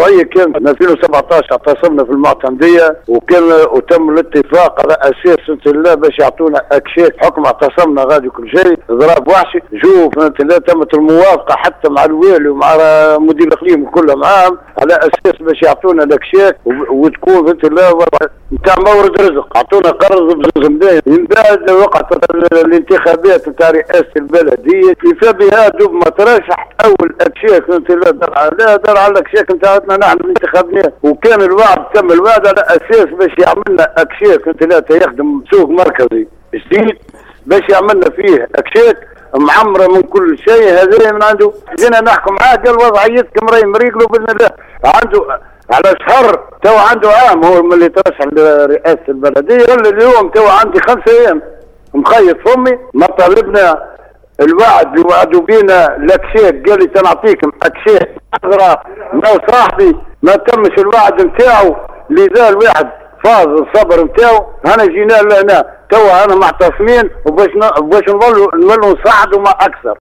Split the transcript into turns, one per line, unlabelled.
وهي كانت 2017 اعتصمنا في المعتمديه وتم الاتفاق على اساس الله باش يعطونا اكشاك حكم اعتصمنا غادي كل شيء ضرب وحشي جو فهمت الله. تمت الموافقه حتى مع الوالي ومع مدير الاقليم كلها معاهم على اساس باش يعطونا الاكشاك وتكون فهمت الله نتاع مورد رزق. اعطونا قرض بزوز ملايين. من بعد وقعت الانتخابات نتاع رئاسه البلديه كيف بها دوب ما ترشحت اول اكشاك فهمت الله دار على الاكشاك نتاعنا نحن انتخبناه وكان الوعد تم الوعد على اساس باش يعملنا اكشاك فهمت الله يخدم سوق مركزي جديد باش يعملنا فيه اكشاك معمره من كل شيء. هذا من عنده جينا نحكم معاه قال وضعيتكم راهي مريقلوا باذن الله. عنده على شهر تو عنده عام هو من اللي ترشح لرئاسه البلديه. اليوم تو عندي 5 ايام مخيط فمي ما طالبنا الوعد اللي وعدوا بينا الاكشاك قال لي سنعطيكم اكشاك حضره مو صاحبي ما تمش الوعد نتاعو لذا الواحد فاز الصبر نتاعو. انا جينا لهنا تو انا معتصمين وباش نظلوا نصعدوا ما اكثر.